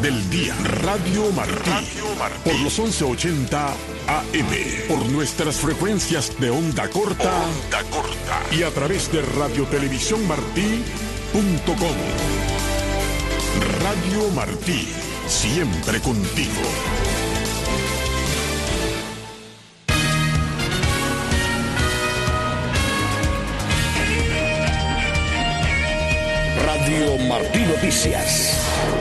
del día. Radio Martí. Por los 1180 AM. Por nuestras frecuencias de onda corta. Y a través de radiotelevisiónmartí.com. Radio Martí. Siempre contigo. Radio Martí Noticias.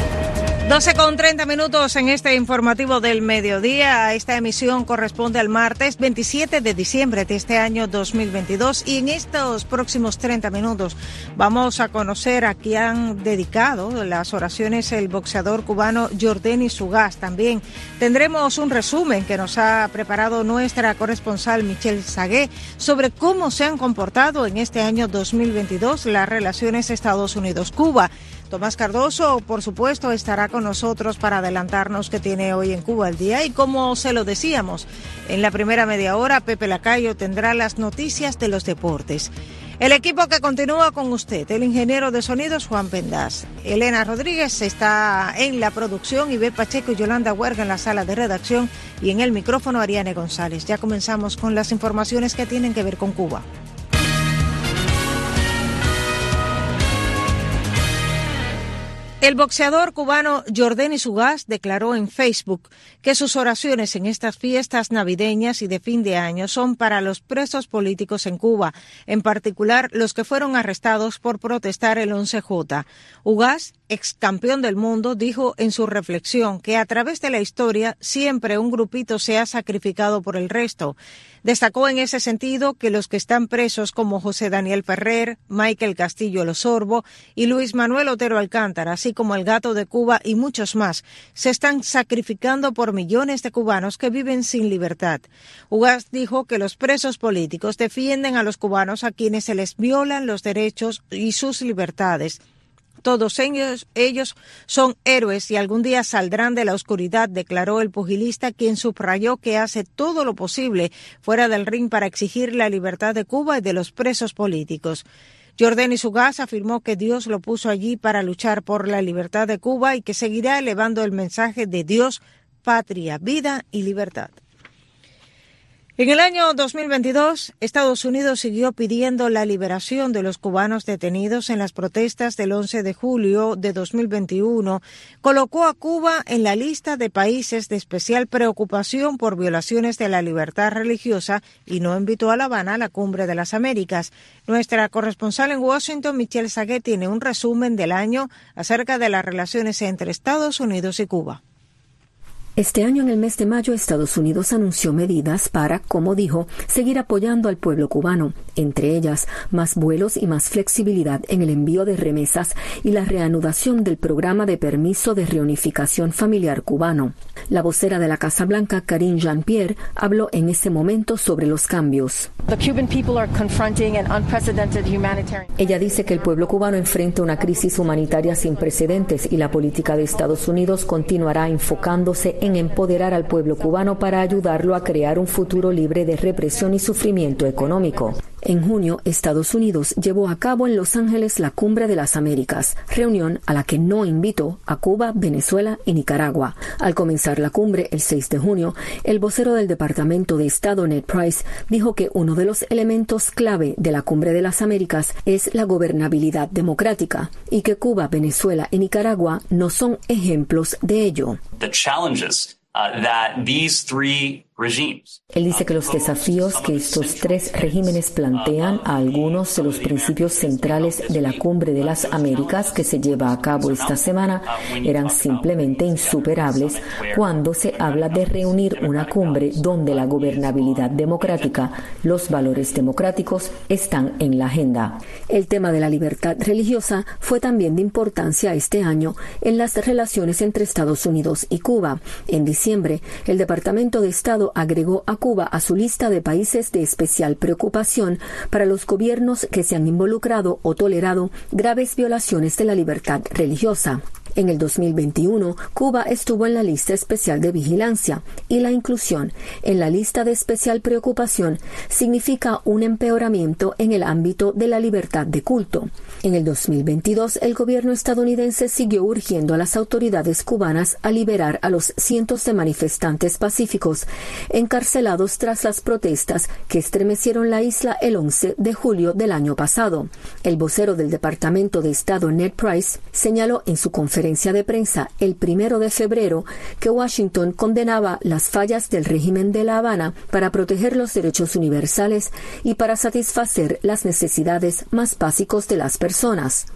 12:30 en este informativo del mediodía. Esta emisión corresponde al martes 27 de diciembre de este año 2022 y en estos próximos 30 minutos vamos a conocer a quién han dedicado las oraciones el boxeador cubano Yordenis Ugas. También tendremos un resumen que nos ha preparado nuestra corresponsal Michelle Sagué sobre cómo se han comportado en este año 2022 las relaciones Estados Unidos-Cuba. Tomás Cardoso, por supuesto, estará con nosotros para adelantarnos qué tiene hoy en Cuba el día y como se lo decíamos, en la primera media hora Pepe Lacayo tendrá las noticias de los deportes. El equipo que continúa con usted, el ingeniero de sonidos Juan Pendaz, Elena Rodríguez está en la producción, Iber Pacheco y Yolanda Huerga en la sala de redacción y en el micrófono Ariane González. Ya comenzamos con las informaciones que tienen que ver con Cuba. El boxeador cubano Yordenis Ugas declaró en Facebook que sus oraciones en estas fiestas navideñas y de fin de año son para los presos políticos en Cuba, en particular los que fueron arrestados por protestar el 11J. Ugas, ex campeón del mundo, dijo en su reflexión que a través de la historia siempre un grupito se ha sacrificado por el resto. Destacó en ese sentido que los que están presos como José Daniel Ferrer, Michael Castillo El Osorbo y Luis Manuel Otero Alcántara, así como el Gato de Cuba y muchos más, se están sacrificando por millones de cubanos que viven sin libertad. Ugas dijo que los presos políticos defienden a los cubanos a quienes se les violan los derechos y sus libertades. Todos ellos son héroes y algún día saldrán de la oscuridad, declaró el pugilista, quien subrayó que hace todo lo posible fuera del ring para exigir la libertad de Cuba y de los presos políticos. Yordenis Ugas afirmó que Dios lo puso allí para luchar por la libertad de Cuba y que seguirá elevando el mensaje de Dios, patria, vida y libertad. En el año 2022, Estados Unidos siguió pidiendo la liberación de los cubanos detenidos en las protestas del 11 de julio de 2021. Colocó a Cuba en la lista de países de especial preocupación por violaciones de la libertad religiosa y no invitó a La Habana a la Cumbre de las Américas. Nuestra corresponsal en Washington, Michelle Sagué, tiene un resumen del año acerca de las relaciones entre Estados Unidos y Cuba. Este año, en el mes de mayo, Estados Unidos anunció medidas para, como dijo, seguir apoyando al pueblo cubano, entre ellas más vuelos y más flexibilidad en el envío de remesas y la reanudación del programa de permiso de reunificación familiar cubano. La vocera de la Casa Blanca, Karine Jean-Pierre, habló en ese momento sobre los cambios. Ella dice que el pueblo cubano enfrenta una crisis humanitaria sin precedentes y la política de Estados Unidos continuará enfocándose en empoderar al pueblo cubano para ayudarlo a crear un futuro libre de represión y sufrimiento económico. En junio, Estados Unidos llevó a cabo en Los Ángeles la Cumbre de las Américas, reunión a la que no invitó a Cuba, Venezuela y Nicaragua. Al comenzar la cumbre, el 6 de junio, el vocero del Departamento de Estado, Ned Price, dijo que uno de los elementos clave de la Cumbre de las Américas es la gobernabilidad democrática y que Cuba, Venezuela y Nicaragua no son ejemplos de ello. Él dice que los desafíos que estos tres regímenes plantean a algunos de los principios centrales de la Cumbre de las Américas que se lleva a cabo esta semana eran simplemente insuperables cuando se habla de reunir una cumbre donde la gobernabilidad democrática, los valores democráticos están en la agenda. El tema de la libertad religiosa fue también de importancia este año en las relaciones entre Estados Unidos y Cuba. En diciembre, el Departamento de Estado agregó a Cuba a su lista de países de especial preocupación para los gobiernos que se han involucrado o tolerado graves violaciones de la libertad religiosa. En el 2021, Cuba estuvo en la lista especial de vigilancia y la inclusión en la lista de especial preocupación significa un empeoramiento en el ámbito de la libertad de culto. En el 2022, el gobierno estadounidense siguió urgiendo a las autoridades cubanas a liberar a los cientos de manifestantes pacíficos encarcelados tras las protestas que estremecieron la isla el 11 de julio del año pasado. El vocero del Departamento de Estado, Ned Price, señaló en su conferencia de prensa el 1 de febrero que Washington condenaba las fallas del régimen de La Habana para proteger los derechos universales y para satisfacer las necesidades más básicos de las personas.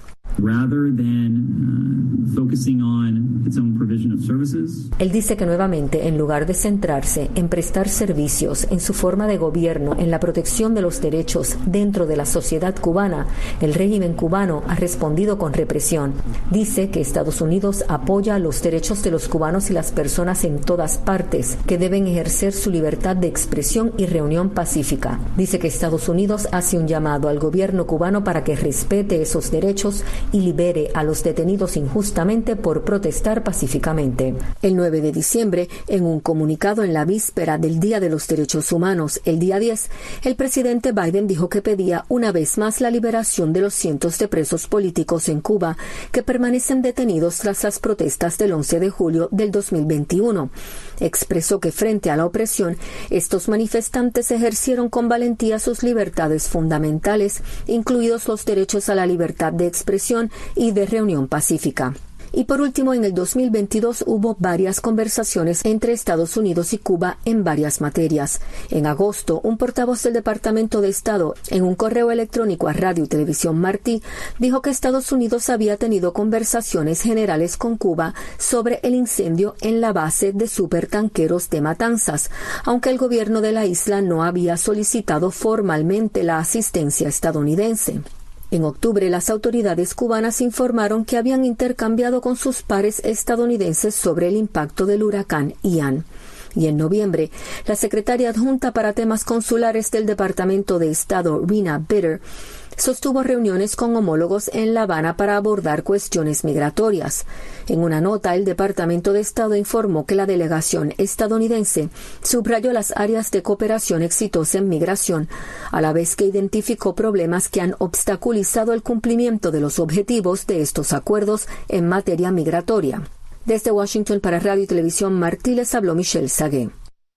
Él dice que nuevamente, en lugar de centrarse en prestar servicios, en su forma de gobierno, en la protección de los derechos dentro de la sociedad cubana, el régimen cubano ha respondido con represión. Dice que Estados Unidos apoya los derechos de los cubanos y las personas en todas partes, que deben ejercer su libertad de expresión y reunión pacífica. Dice que Estados Unidos hace un llamado al gobierno cubano para que respete esos derechos y libere a los detenidos injustamente por protestar pacíficamente. El 9 de diciembre, en un comunicado en la víspera del Día de los Derechos Humanos, el día 10, el presidente Biden dijo que pedía una vez más la liberación de los cientos de presos políticos en Cuba que permanecen detenidos tras las protestas del 11 de julio del 2021. Expresó que frente a la opresión, estos manifestantes ejercieron con valentía sus libertades fundamentales, incluidos los derechos a la libertad de expresión y de reunión pacífica. Y por último, en el 2022 hubo varias conversaciones entre Estados Unidos y Cuba en varias materias. En agosto, un portavoz del Departamento de Estado, en un correo electrónico a Radio y Televisión Martí, dijo que Estados Unidos había tenido conversaciones generales con Cuba sobre el incendio en la base de supertanqueros de Matanzas, aunque el gobierno de la isla no había solicitado formalmente la asistencia estadounidense. En octubre, las autoridades cubanas informaron que habían intercambiado con sus pares estadounidenses sobre el impacto del huracán Ian. Y en noviembre, la secretaria adjunta para temas consulares del Departamento de Estado, Rena Bitter, sostuvo reuniones con homólogos en La Habana para abordar cuestiones migratorias. En una nota, el Departamento de Estado informó que la delegación estadounidense subrayó las áreas de cooperación exitosa en migración, a la vez que identificó problemas que han obstaculizado el cumplimiento de los objetivos de estos acuerdos en materia migratoria. Desde Washington para Radio y Televisión Martí les habló Michelle Sagué.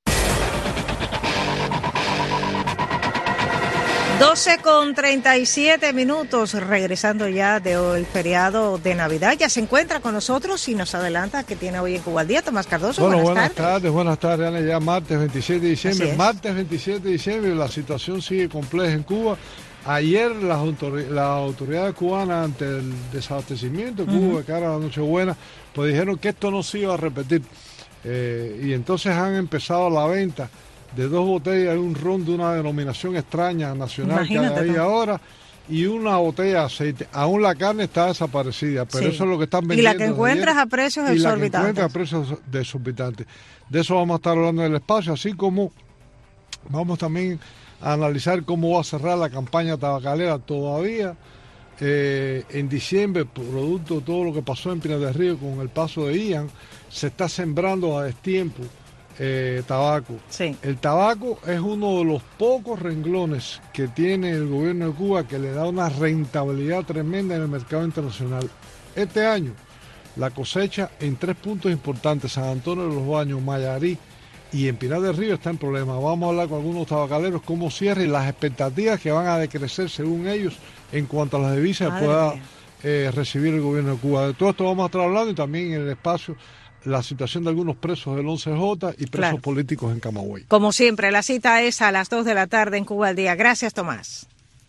12:37, regresando ya del feriado de Navidad. Ya se encuentra con nosotros y nos adelanta que tiene hoy en Cuba al Día Tomás Cardoso. Bueno, buenas tardes, Ana. Ya martes 27 de diciembre. Martes 27 de diciembre, la situación sigue compleja en Cuba. Ayer las autoridades cubanas, ante el desabastecimiento que hubo de cara a la Nochebuena, pues dijeron que esto no se iba a repetir. Y entonces han empezado la venta de 2 botellas de un ron de una denominación extraña nacional. Imagínate, que hay ahora, y una botella de aceite. Aún la carne está desaparecida, pero eso es lo que están vendiendo. Y la que encuentras a precios exorbitantes. De eso vamos a estar hablando en el espacio, así como vamos también a analizar cómo va a cerrar la campaña tabacalera todavía. En diciembre, producto de todo lo que pasó en Pinar del Río con el paso de Ian, se está sembrando a destiempo tabaco. Sí. El tabaco es uno de los pocos renglones que tiene el gobierno de Cuba que le da una rentabilidad tremenda en el mercado internacional. Este año, la cosecha en 3 puntos importantes, San Antonio de los Baños, Mayarí y en Pinar del Río, está en problema. Vamos a hablar con algunos tabacaleros cómo cierra y las expectativas que van a decrecer según ellos en cuanto a las divisas que pueda recibir el gobierno de Cuba. De todo esto vamos a estar hablando, y también en el espacio la situación de algunos presos del 11J y presos políticos en Camagüey. Como siempre, la cita es a las 2 de la tarde en Cuba al Día. Gracias, Tomás.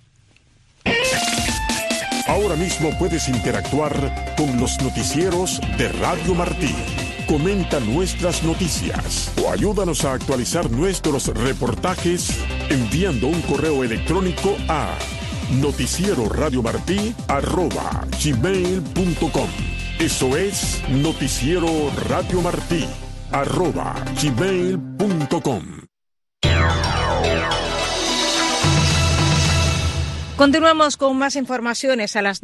Ahora mismo puedes interactuar con los noticieros de Radio Martí. Comenta nuestras noticias o ayúdanos a actualizar nuestros reportajes enviando un correo electrónico a noticieroradiomartí@gmail.com. Eso es noticieroradiomartí@gmail.com. Continuamos con más informaciones. A las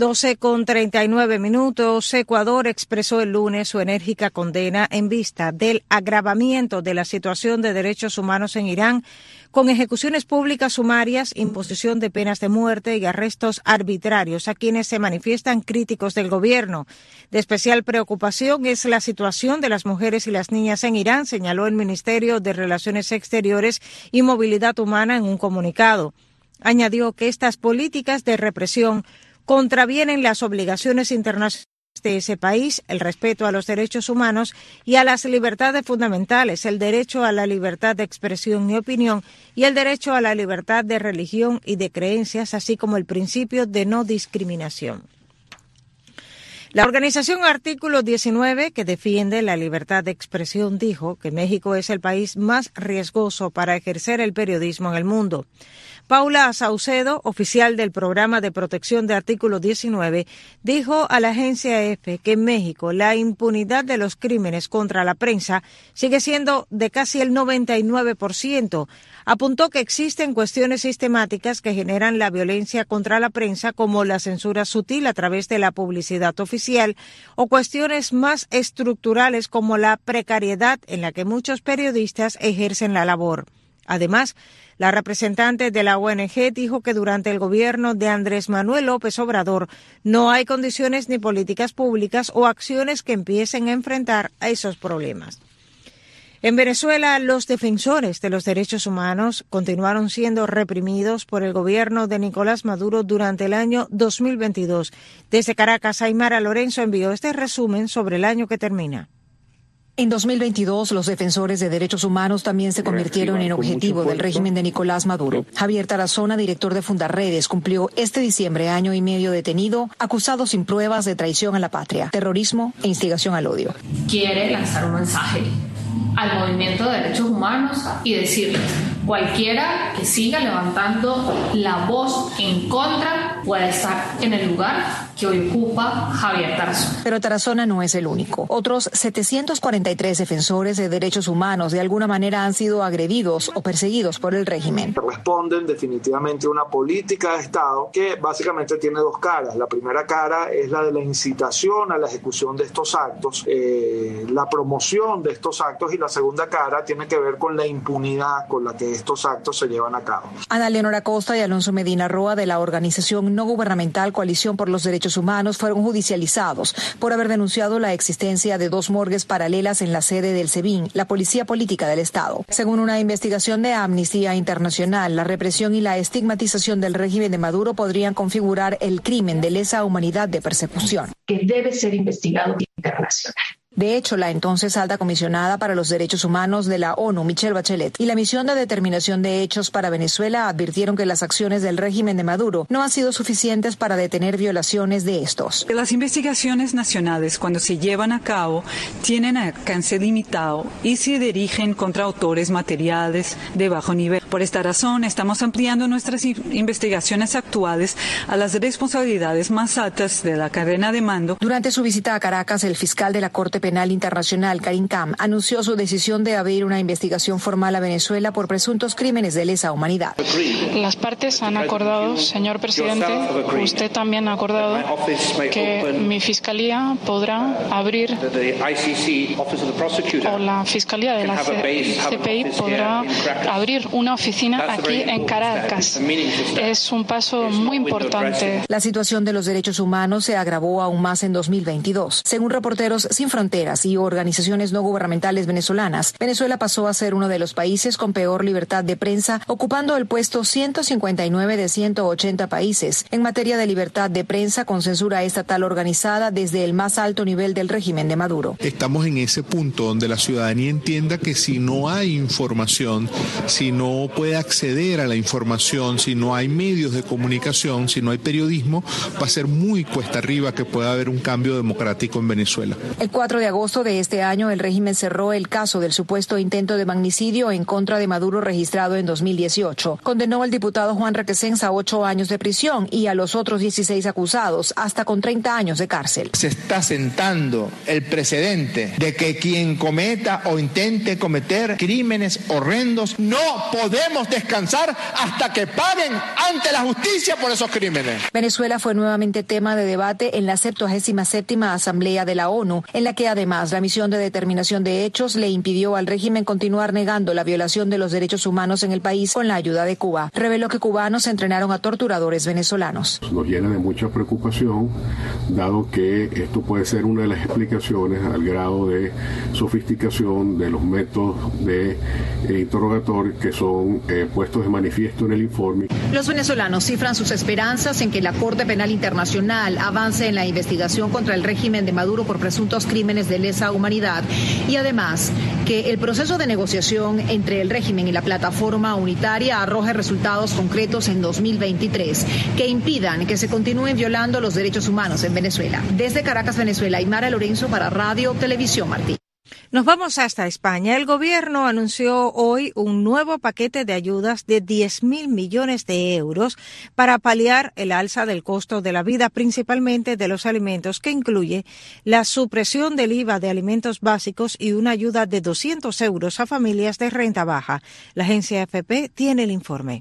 12:39. Ecuador expresó el lunes su enérgica condena en vista del agravamiento de la situación de derechos humanos en Irán, con ejecuciones públicas sumarias, imposición de penas de muerte y arrestos arbitrarios a quienes se manifiestan críticos del gobierno. De especial preocupación es la situación de las mujeres y las niñas en Irán, señaló el Ministerio de Relaciones Exteriores y Movilidad Humana en un comunicado. Añadió que estas políticas de represión contravienen las obligaciones internacionales de ese país, el respeto a los derechos humanos y a las libertades fundamentales, el derecho a la libertad de expresión y opinión y el derecho a la libertad de religión y de creencias, así como el principio de no discriminación. La organización Artículo 19, que defiende la libertad de expresión, dijo que México es el país más riesgoso para ejercer el periodismo en el mundo. Paula Saucedo, oficial del Programa de Protección de Artículo 19, dijo a la agencia EFE que en México la impunidad de los crímenes contra la prensa sigue siendo de casi el 99%. Apuntó que existen cuestiones sistemáticas que generan la violencia contra la prensa, como la censura sutil a través de la publicidad oficial, o cuestiones más estructurales como la precariedad en la que muchos periodistas ejercen la labor. Además, la representante de la ONG dijo que durante el gobierno de Andrés Manuel López Obrador no hay condiciones ni políticas públicas o acciones que empiecen a enfrentar a esos problemas. En Venezuela, los defensores de los derechos humanos continuaron siendo reprimidos por el gobierno de Nicolás Maduro durante el año 2022. Desde Caracas, Aymara Lorenzo envió este resumen sobre el año que termina. En 2022, los defensores de derechos humanos también se convirtieron en objetivo del régimen de Nicolás Maduro. Javier Tarazona, director de Fundarredes, cumplió este diciembre año y medio detenido, acusado sin pruebas de traición a la patria, terrorismo e instigación al odio. Quiere lanzar un mensaje al movimiento de derechos humanos y decirles: cualquiera que siga levantando la voz en contra puede estar en el lugar que hoy ocupa Javier Tarazona. Pero Tarazona no es el único. Otros 743 defensores de derechos humanos de alguna manera han sido agredidos o perseguidos por el régimen. Responden definitivamente a una política de Estado que básicamente tiene dos caras. La primera cara es la de la incitación a la ejecución de estos actos, la promoción de estos actos, y la segunda cara tiene que ver con la impunidad con la que estos actos se llevan a cabo. Ana Leonora Costa y Alonso Medina Roa, de la organización no gubernamental Coalición por los Derechos Humanos, fueron judicializados por haber denunciado la existencia de dos morgues paralelas en la sede del SEBIN, la Policía Política del Estado. Según una investigación de Amnistía Internacional, la represión y la estigmatización del régimen de Maduro podrían configurar el crimen de lesa humanidad de persecución, que debe ser investigado internacional. De hecho, la entonces alta comisionada para los derechos humanos de la ONU, Michelle Bachelet, y la misión de determinación de hechos para Venezuela advirtieron que las acciones del régimen de Maduro no han sido suficientes para detener violaciones de estos. Las investigaciones nacionales, cuando se llevan a cabo, tienen alcance limitado y se dirigen contra autores materiales de bajo nivel. Por esta razón, estamos ampliando nuestras investigaciones actuales a las responsabilidades más altas de la cadena de mando. Durante su visita a Caracas, el fiscal de la Corte Penal Internacional, Karim Khan, anunció su decisión de abrir una investigación formal a Venezuela por presuntos crímenes de lesa humanidad. Las partes han acordado, señor presidente, usted también ha acordado que mi fiscalía podrá abrir, o la fiscalía de la CPI podrá abrir una oficina aquí en Caracas. Es un paso muy importante. La situación de los derechos humanos se agravó aún más en 2022. Según Reporteros Sin Fronteras y organizaciones no gubernamentales venezolanas, Venezuela pasó a ser uno de los países con peor libertad de prensa, ocupando el puesto 159 de 180 países en materia de libertad de prensa, con censura estatal organizada desde el más alto nivel del régimen de Maduro. Estamos en ese punto donde la ciudadanía entienda que si no hay información, si no puede acceder a la información, si no hay medios de comunicación, si no hay periodismo, va a ser muy cuesta arriba que pueda haber un cambio democrático en Venezuela. El 4 de agosto de este año, el régimen cerró el caso del supuesto intento de magnicidio en contra de Maduro registrado en 2018. Condenó al diputado Juan Requesens a 8 años de prisión y a los otros 16 acusados hasta con 30 años de cárcel. Se está sentando el precedente de que quien cometa o intente cometer crímenes horrendos no podrá podemos descansar hasta que paguen ante la justicia por esos crímenes. Venezuela fue nuevamente tema de debate en la 77ª Asamblea de la ONU, en la que además la misión de determinación de hechos le impidió al régimen continuar negando la violación de los derechos humanos en el país con la ayuda de Cuba. Reveló que cubanos entrenaron a torturadores venezolanos. Nos llena de mucha preocupación, dado que esto puede ser una de las explicaciones al grado de sofisticación de los métodos de interrogatorio que son puestos de manifiesto en el informe. Los venezolanos cifran sus esperanzas en que la Corte Penal Internacional avance en la investigación contra el régimen de Maduro por presuntos crímenes de lesa humanidad y además que el proceso de negociación entre el régimen y la plataforma unitaria arroje resultados concretos en 2023 que impidan que se continúen violando los derechos humanos en Venezuela. Desde Caracas, Venezuela, Aymara Lorenzo para Radio Televisión Martí. Nos vamos hasta España. El gobierno anunció hoy un nuevo paquete de ayudas de 10.000 millones de euros para paliar el alza del costo de la vida, principalmente de los alimentos, que incluye la supresión del IVA de alimentos básicos y una ayuda de 200 euros a familias de renta baja. La agencia AFP tiene el informe.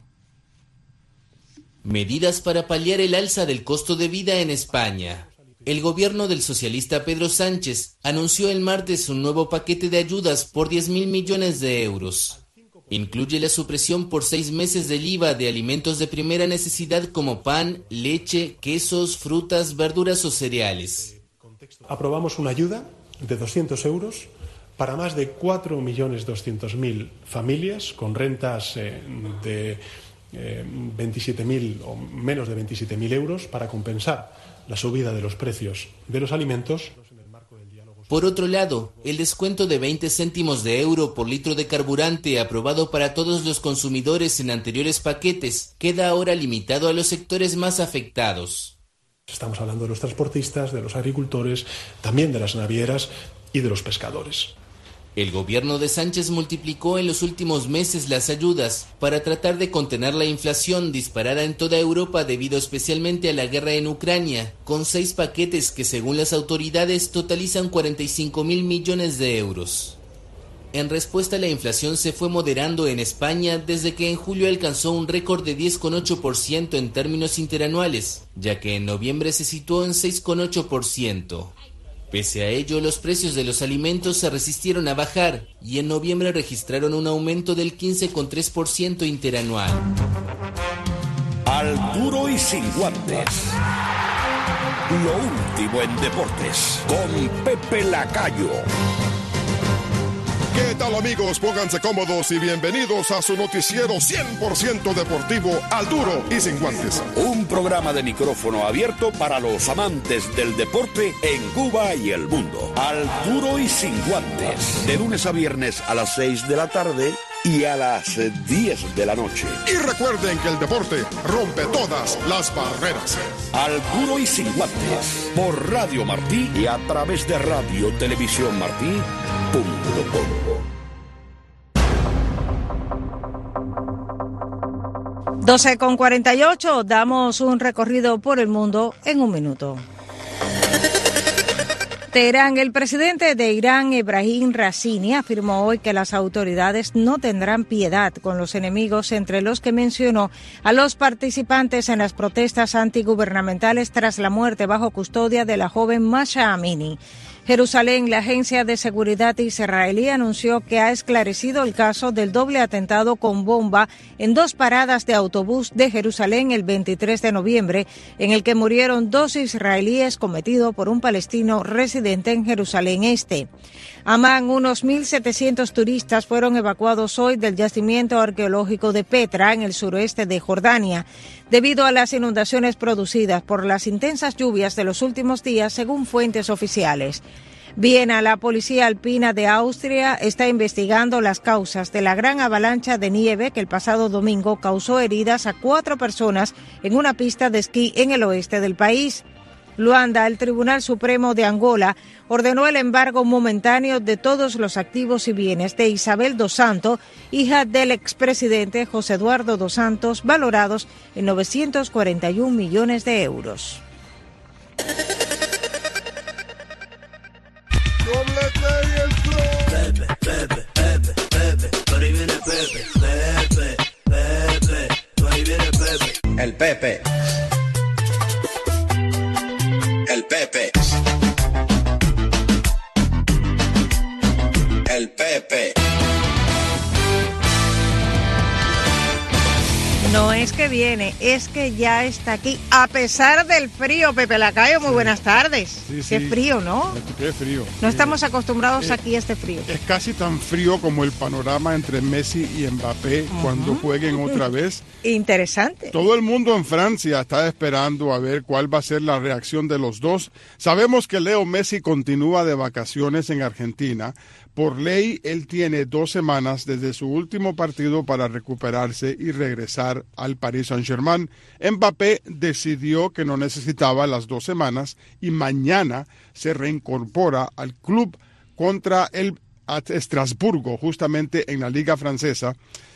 Medidas para paliar el alza del costo de vida en España. El gobierno del socialista Pedro Sánchez anunció el martes un nuevo paquete de ayudas por 10.000 millones de euros. Incluye la supresión por 6 meses del IVA de alimentos de primera necesidad como pan, leche, quesos, frutas, verduras o cereales. Aprobamos una ayuda de 200 euros para más de 4.200.000 familias con rentas de 27.000 o menos de 27.000 euros para compensar la subida de los precios de los alimentos. Por otro lado, el descuento de 20 céntimos de euro por litro de carburante aprobado para todos los consumidores en anteriores paquetes queda ahora limitado a los sectores más afectados. Estamos hablando de los transportistas, de los agricultores, también de las navieras y de los pescadores. El gobierno de Sánchez multiplicó en los últimos meses las ayudas para tratar de contener la inflación disparada en toda Europa debido especialmente a la guerra en Ucrania, con 6 paquetes que según las autoridades totalizan 45.000 millones de euros. En respuesta, la inflación se fue moderando en España desde que en julio alcanzó un récord de 10,8% en términos interanuales, ya que en noviembre se situó en 6,8%. Pese a ello, los precios de los alimentos se resistieron a bajar y en noviembre registraron un aumento del 15,3% interanual. Al duro y sin guantes. Lo último en deportes con Pepe Lacayo. ¿Qué tal, amigos? Pónganse cómodos y bienvenidos a su noticiero 100% deportivo Al Duro y Sin Guantes. Un programa de micrófono abierto para los amantes del deporte en Cuba y el mundo. Al Duro y Sin Guantes. De lunes a viernes a las 6 de la tarde y a las 10 de la noche. Y recuerden que el deporte rompe todas las barreras. Al Duro y Sin Guantes. Por Radio Martí y a través de Radio Televisión Martí.com. 12:48, damos un recorrido por el mundo en un minuto. Teherán. El presidente de Irán, Ebrahim Raisi, afirmó hoy que las autoridades no tendrán piedad con los enemigos, entre los que mencionó a los participantes en las protestas antigubernamentales tras la muerte bajo custodia de la joven Masha Amini. Jerusalén. La agencia de seguridad israelí anunció que ha esclarecido el caso del doble atentado con bomba en 2 paradas de autobús de Jerusalén el 23 de noviembre, en el que murieron 2 israelíes cometido por un palestino residente en Jerusalén Este. Amán. Unos 1.700 turistas fueron evacuados hoy del yacimiento arqueológico de Petra, en el suroeste de Jordania, debido a las inundaciones producidas por las intensas lluvias de los últimos días, según fuentes oficiales. Viena. La policía alpina de Austria está investigando las causas de la gran avalancha de nieve que el pasado domingo causó heridas a 4 personas en una pista de esquí en el oeste del país. Luanda. El Tribunal Supremo de Angola ordenó el embargo momentáneo de todos los activos y bienes de Isabel dos Santos, hija del expresidente José Eduardo dos Santos, valorados en 941 millones de euros. Pepe, Pepe, Pepe, Pepe, pero ahí viene Pepe, Pepe. Pepe. El Pepe. El Pepe. No es que viene, es que ya está aquí, a pesar del frío. Pepe Lacayo, muy buenas tardes. Sí, Qué frío, ¿no? Qué frío. No estamos acostumbrados aquí a este frío. Es casi tan frío como el panorama entre Messi y Mbappé cuando jueguen otra vez. Interesante. Todo el mundo en Francia está esperando a ver cuál va a ser la reacción de los dos. Sabemos que Leo Messi continúa de vacaciones en Argentina. Por ley, él tiene 2 semanas desde su último partido para recuperarse y regresar al Paris Saint-Germain. Mbappé decidió que no necesitaba las 2 semanas y mañana se reincorpora al club contra el Estrasburgo, justamente en la Liga Francesa.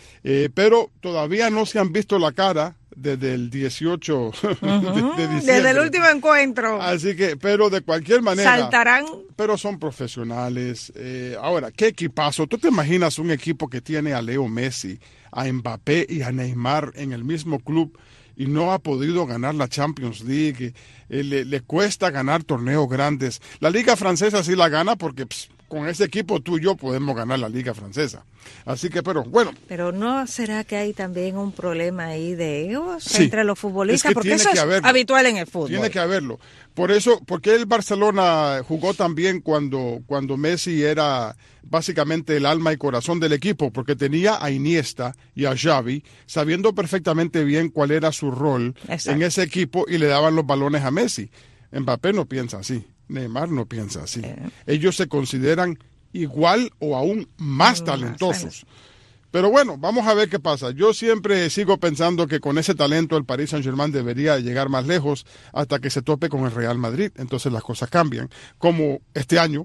Pero todavía no se han visto la cara desde el 18 de diciembre. Desde el último encuentro. Así que, pero de cualquier manera. Saltarán. Pero son profesionales. Ahora, ¿qué equipazo? ¿Tú te imaginas un equipo que tiene a Leo Messi, a Mbappé y a Neymar en el mismo club y no ha podido ganar la Champions League? Le cuesta ganar torneos grandes. La Liga Francesa sí la gana porque con ese equipo tú y yo podemos ganar la Liga Francesa. Así que, pero bueno. Pero ¿no será que hay también un problema ahí de egos entre los futbolistas? Es que porque eso es habitual en el fútbol. Tiene que haberlo. Por eso, porque el Barcelona jugó tan bien cuando Messi era básicamente el alma y corazón del equipo, porque tenía a Iniesta y a Xavi, sabiendo perfectamente bien cuál era su rol en ese equipo y le daban los balones a Messi. Mbappé no piensa así. Neymar no piensa así. Ellos se consideran igual o aún más talentosos. Pero bueno, vamos a ver qué pasa. Yo siempre sigo pensando que con ese talento el Paris Saint-Germain debería llegar más lejos hasta que se tope con el Real Madrid. Entonces las cosas cambian. Como este año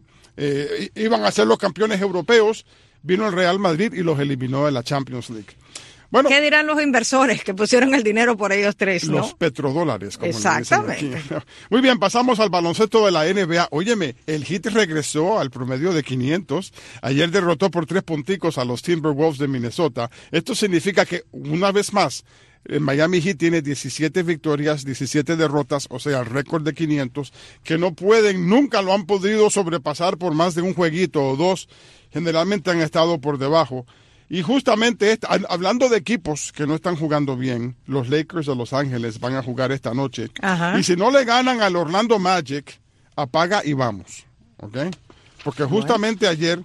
iban a ser los campeones europeos, vino el Real Madrid y los eliminó de la Champions League. Bueno, ¿qué dirán los inversores que pusieron el dinero por ellos tres, no? Los petrodólares, como exactamente. Le dicen aquí. Muy bien, pasamos al baloncesto de la NBA. Óyeme, el Heat regresó al promedio de 500. Ayer derrotó por 3 punticos a los Timberwolves de Minnesota. Esto significa que, una vez más, el Miami Heat tiene 17 victorias, 17 derrotas, o sea, el récord de 500, que nunca lo han podido sobrepasar por más de un jueguito o 2. Generalmente han estado por debajo. Y justamente, hablando de equipos que no están jugando bien, los Lakers de Los Ángeles van a jugar esta noche. Ajá. Y si no le ganan al Orlando Magic, apaga y vamos. ¿Ok? Porque justamente ayer,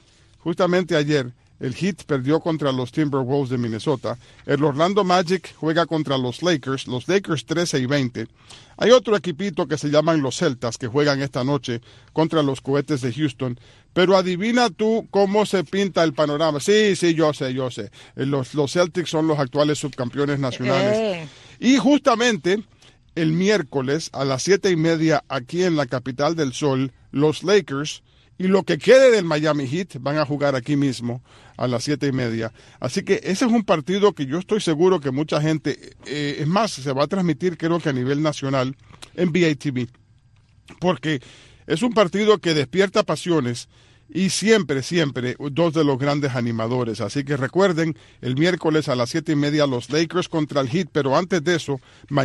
el Heat perdió contra los Timberwolves de Minnesota. El Orlando Magic juega contra los Lakers 13-20. Hay otro equipito que se llaman los Celtas que juegan esta noche contra los Cohetes de Houston. Pero adivina tú cómo se pinta el panorama. Sí, yo sé. Los Celtics son los actuales subcampeones nacionales. Y justamente el miércoles a las 7:30 aquí en la capital del sol, los Lakers y lo que quede del Miami Heat van a jugar aquí mismo a las 7:30. Así que ese es un partido que yo estoy seguro que mucha gente, es más, se va a transmitir creo que a nivel nacional en NBA TV. Porque es un partido que despierta pasiones y siempre, dos de los grandes animadores. Así que recuerden, el miércoles a las 7:30 los Lakers contra el Heat, pero antes de eso,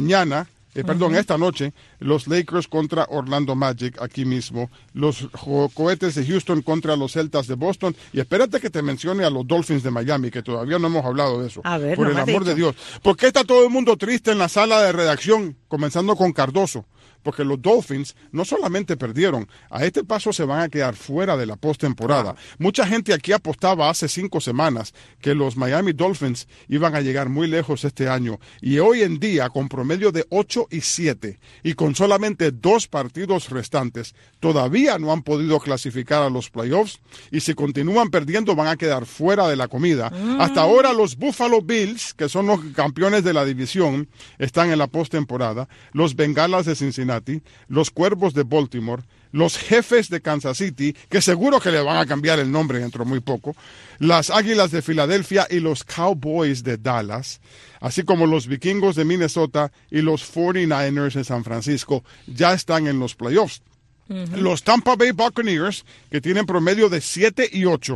esta noche, los Lakers contra Orlando Magic aquí mismo, los Cohetes de Houston contra los Celtas de Boston, y espérate que te mencione a los Dolphins de Miami, que todavía no hemos hablado de eso. A ver, por el amor de Dios. ¿Por qué está todo el mundo triste en la sala de redacción, comenzando con Cardoso? Porque los Dolphins no solamente perdieron, a este paso se van a quedar fuera de la postemporada. Mucha gente aquí apostaba hace 5 semanas que los Miami Dolphins iban a llegar muy lejos este año. Y hoy en día, con promedio de 8-7 y con solamente 2 partidos restantes, todavía no han podido clasificar a los playoffs. Y si continúan perdiendo, van a quedar fuera de la comida. Hasta ahora los Buffalo Bills, que son los campeones de la división, están en la postemporada. Los Bengalas de Cincinnati, los Cuervos de Baltimore, los Jefes de Kansas City, que seguro que le van a cambiar el nombre dentro de muy poco, las Águilas de Filadelfia y los Cowboys de Dallas, así como los Vikingos de Minnesota y los 49ers de San Francisco, ya están en los playoffs. Los Tampa Bay Buccaneers, que tienen promedio de 7-8,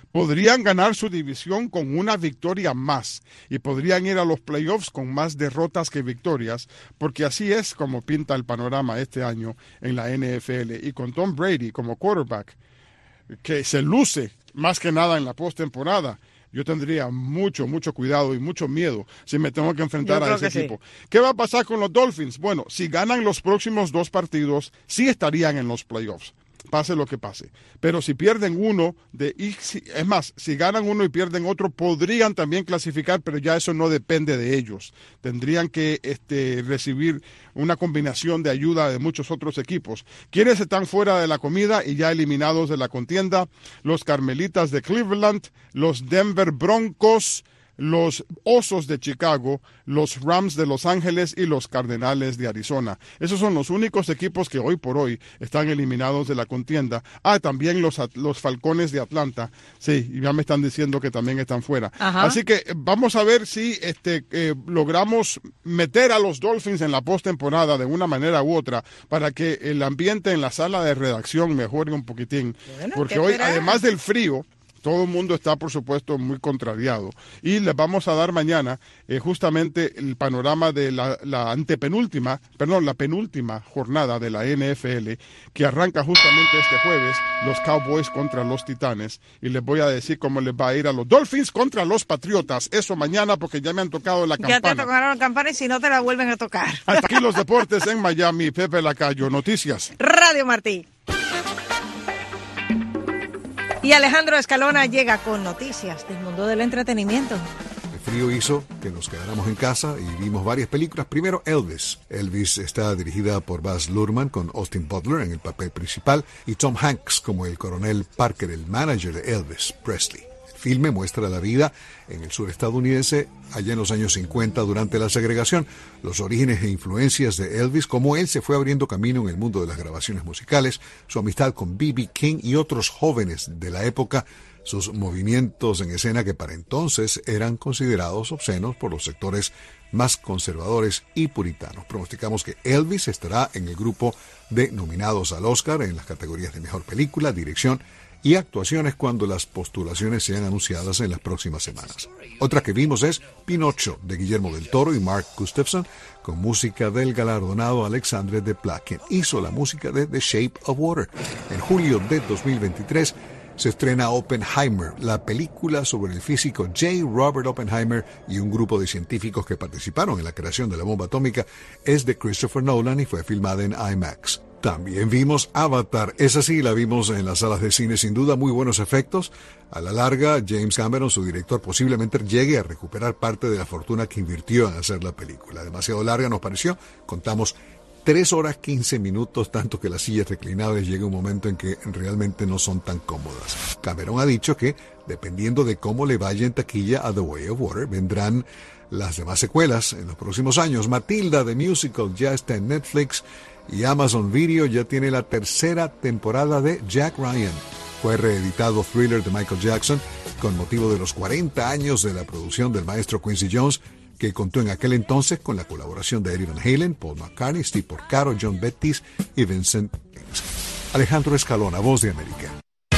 podrían ganar su división con una victoria más y podrían ir a los playoffs con más derrotas que victorias, porque así es como pinta el panorama este año en la NFL. Y con Tom Brady como quarterback, que se luce más que nada en la postemporada, yo tendría mucho cuidado y mucho miedo si me tengo que enfrentar a ese equipo. Sí. ¿Qué va a pasar con los Dolphins? Bueno, si ganan los próximos 2 partidos, sí estarían en los playoffs, pase lo que pase. Pero si pierden uno, es más, si ganan uno y pierden otro, podrían también clasificar, pero ya eso no depende de ellos. Tendrían que recibir una combinación de ayuda de muchos otros equipos. ¿Quiénes están fuera de la comida y ya eliminados de la contienda? Los Carmelitas de Cleveland, los Denver Broncos, los Osos de Chicago, los Rams de Los Ángeles y los Cardenales de Arizona. Esos son los únicos equipos que hoy por hoy están eliminados de la contienda. También los Falcones de Atlanta. Sí, y ya me están diciendo que también están fuera. Ajá. Así que vamos a ver si logramos meter a los Dolphins en la postemporada de una manera u otra para que el ambiente en la sala de redacción mejore un poquitín. Bueno, porque hoy, además del frío, todo el mundo está, por supuesto, muy contrariado. Y les vamos a dar mañana justamente el panorama de la penúltima jornada de la NFL, que arranca justamente este jueves, los Cowboys contra los Titanes. Y les voy a decir cómo les va a ir a los Dolphins contra los Patriotas. Eso mañana, porque ya me han tocado la campana. Ya te tocaron la campana y si no te la vuelven a tocar. Hasta aquí los deportes en Miami. Pepe Lacayo, Noticias Radio Martí. Y Alejandro Escalona llega con noticias del mundo del entretenimiento. El frío hizo que nos quedáramos en casa y vimos varias películas. Primero, Elvis. Elvis está dirigida por Baz Luhrmann con Austin Butler en el papel principal y Tom Hanks como el coronel Parker, el manager de Elvis Presley. El filme muestra la vida en el sur estadounidense allá en los años 50 durante la segregación, los orígenes e influencias de Elvis, cómo él se fue abriendo camino en el mundo de las grabaciones musicales, su amistad con B.B. King y otros jóvenes de la época, sus movimientos en escena que para entonces eran considerados obscenos por los sectores más conservadores y puritanos. Pronosticamos que Elvis estará en el grupo de nominados al Oscar en las categorías de Mejor Película, Dirección y Actuaciones cuando las postulaciones sean anunciadas en las próximas semanas. Otra que vimos es Pinocho, de Guillermo del Toro y Mark Gustafson, con música del galardonado Alexandre Desplat, quien hizo la música de The Shape of Water. En julio de 2023 se estrena Oppenheimer, la película sobre el físico J. Robert Oppenheimer y un grupo de científicos que participaron en la creación de la bomba atómica. Es de Christopher Nolan y fue filmada en IMAX. También vimos Avatar, esa sí la vimos en las salas de cine, sin duda muy buenos efectos. A la larga, James Cameron, su director, posiblemente llegue a recuperar parte de la fortuna que invirtió en hacer la película. Demasiado larga nos pareció, contamos 3 horas 15 minutos, tanto que las sillas reclinables llega un momento en que realmente no son tan cómodas. Cameron ha dicho que, dependiendo de cómo le vaya en taquilla a The Way of Water, vendrán las demás secuelas en los próximos años. Matilda, The Musical, ya está en Netflix y Amazon Video ya tiene la 3ª temporada de Jack Ryan. Fue reeditado Thriller de Michael Jackson con motivo de los 40 años de la producción del maestro Quincy Jones, que contó en aquel entonces con la colaboración de Eddie Van Halen, Paul McCartney, Steve Porcaro, John Bettis y Vincent James. Alejandro Escalona, Voz de América.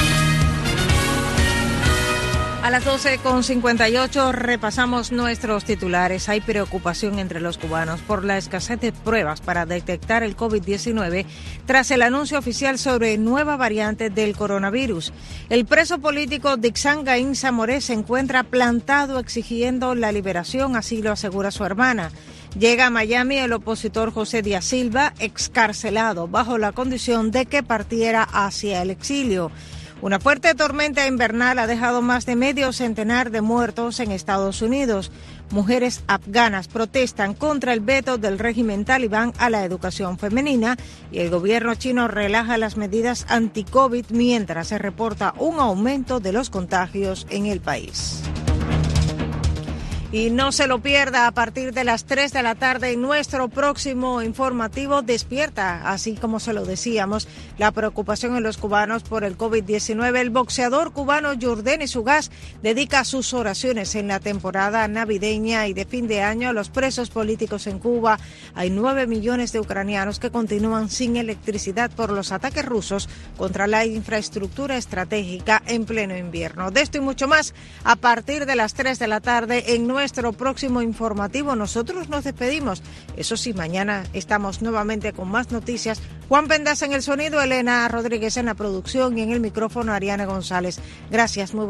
A las 12:58 repasamos nuestros titulares. Hay preocupación entre los cubanos por la escasez de pruebas para detectar el COVID-19 tras el anuncio oficial sobre nueva variante del coronavirus. El preso político Dixan Gaín Zamoré se encuentra plantado exigiendo la liberación, así lo asegura su hermana. Llega a Miami el opositor José Díaz Silva, excarcelado bajo la condición de que partiera hacia el exilio. Una fuerte tormenta invernal ha dejado más de medio centenar de muertos en Estados Unidos. Mujeres afganas protestan contra el veto del régimen talibán a la educación femenina y el gobierno chino relaja las medidas anti-COVID mientras se reporta un aumento de los contagios en el país. Y no se lo pierda a partir de las 3 de la tarde en nuestro próximo informativo Despierta. Así como se lo decíamos, la preocupación en los cubanos por el COVID-19. El boxeador cubano Yordenis Ugas dedica sus oraciones en la temporada navideña y de fin de año a los presos políticos en Cuba. Hay 9 millones de ucranianos que continúan sin electricidad por los ataques rusos contra la infraestructura estratégica en pleno invierno. De esto y mucho más a partir de las 3 de la tarde en nuestro próximo informativo. Nosotros nos despedimos. Eso sí, mañana estamos nuevamente con más noticias. Juan Pendas en el sonido, Elena Rodríguez en la producción y en el micrófono Ariana González. Gracias. Muy